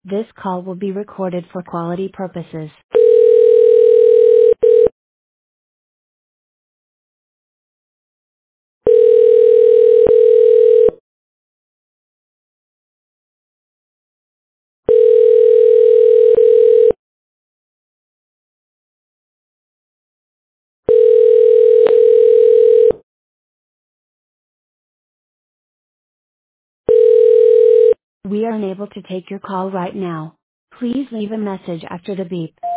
This call will be recorded for quality purposes. We are unable to take your call right now. Please leave a message after the beep.